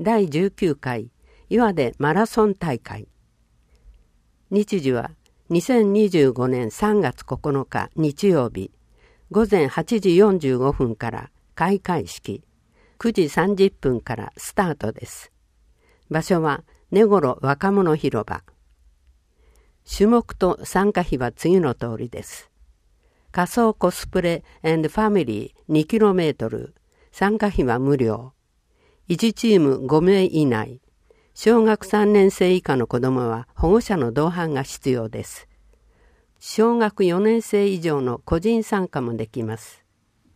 第19回岩手マラソン大会。日時は2025年3月9日日曜日午前8時45分から開会式、9時30分からスタートです。場所は根頃若者広場。種目と参加費は次の通りです。仮装コスプレ&ファミリー 2km、参加費は無料。1チーム5名以内。小学3年生以下の子どもは保護者の同伴が必要です。小学4年生以上の個人参加もできます。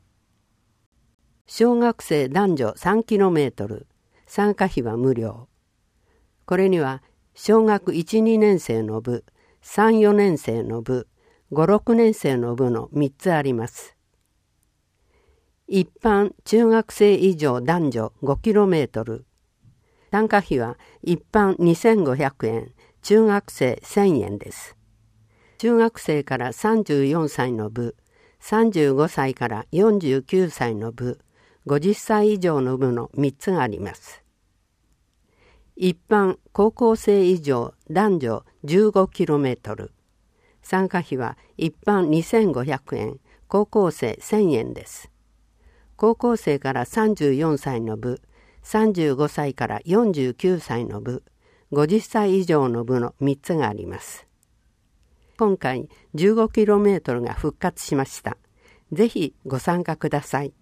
小学生男女 3km、参加費は無料。これには小学1、2年生の部、3、4年生の部、5、6年生の部の3つあります。一般中学生以上男女 5km。参加費は一般2500円、中学生1000円です。中学生から34歳の部、35歳から49歳の部、50歳以上の部の3つがあります。一般高校生以上男女 15km。参加費は一般2500円、高校生1000円です。高校生から34歳の部、35歳から49歳の部、50歳以上の部の3つがあります。今回 15km が復活しました。ぜひご参加ください。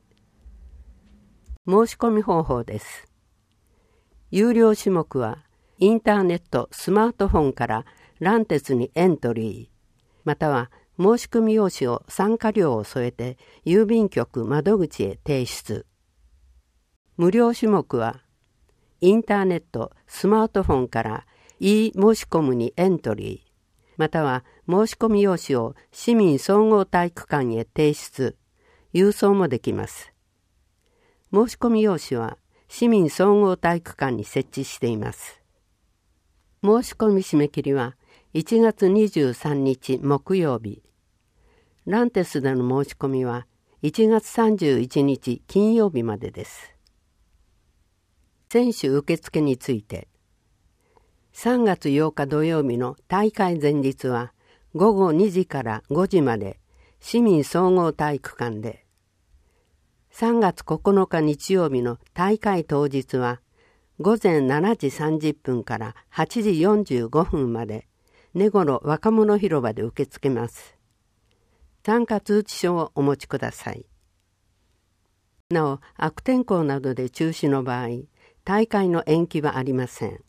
申し込み方法です。有料種目はインターネット、スマートフォンからランテスにエントリー、または申し込み用紙を参加料を添えて郵便局窓口へ提出。無料種目はインターネット、スマートフォンから e 申し込むにエントリー、または申し込み用紙を市民総合体育館へ提出、郵送もできます。申し込み用紙は市民総合体育館に設置しています。申し込み締め切りは1月23日木曜日。ランテスでの申し込みは1月31日金曜日までです。選手受付について、3月8日土曜日の大会前日は午後2時から5時まで市民総合体育館で、3月9日日曜日の大会当日は午前7時30分から8時45分まで根頃若者広場で受け付けます。参加通知書をお持ちください。なお、悪天候などで中止の場合、大会の延期はありません。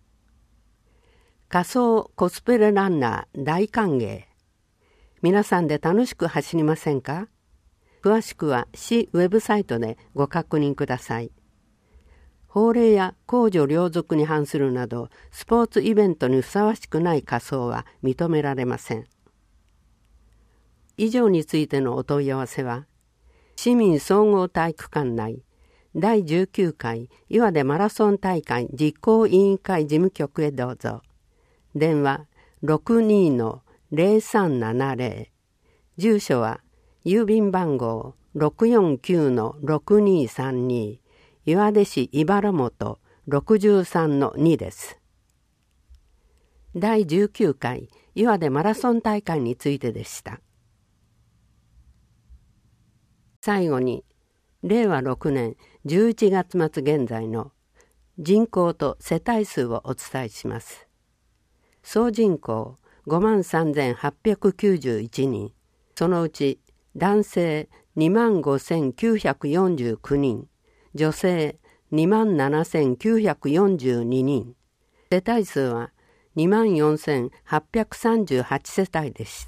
仮装コスプレランナー大歓迎。皆さんで楽しく走りませんか？詳しくは市ウェブサイトでご確認ください。法令や公序良俗に反するなどスポーツイベントにふさわしくない仮装は認められません。以上についてのお問い合わせは市民総合体育館内第19回岩手マラソン大会実行委員会事務局へどうぞ。電話 62-0370。住所は郵便番号 649-6232 岩手市茨本 63-2 です。第19回岩手マラソン大会についてでした。最後に令和6年11月末現在の人口と世帯数をお伝えします。総人口 53,891 人、そのうち男性 25,949 人、女性 27,942 人、世帯数は 24,838 世帯でした。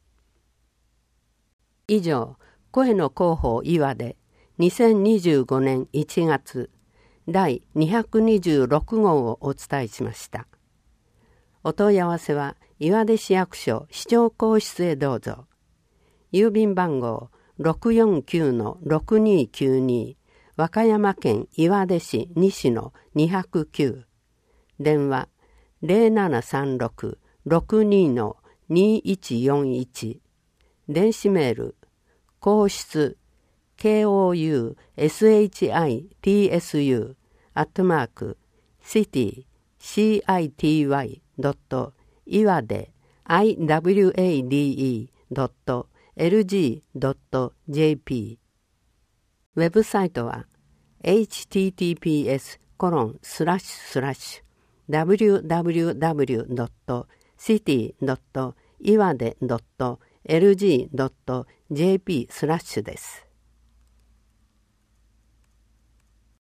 以上、声の広報岩手2025年1月第226号をお伝えしました。お問い合わせは岩手市役所市長公室へどうぞ。郵便番号 649-6292 和歌山県岩出市西野209。電話 0736-62-2141。電子メール公室 KOUSHITSU city.iwade.lg.jp。 ウェブサイトは https://www.city.iwade.lg.jp/ です。